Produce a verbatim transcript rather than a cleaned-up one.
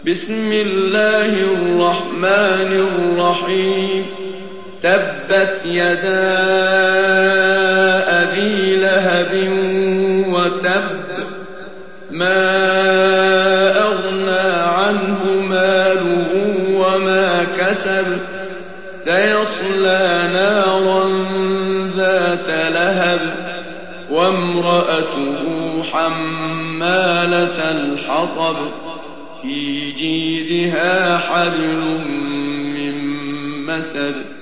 بسم الله الرحمن الرحيم. تبت يدا أبي لهب وتب، ما أغنى عنه ماله وما كسب، سيصلى نارا ذات لهب، وامرأته حمالة الحطب، في جيدها حبل من مسد.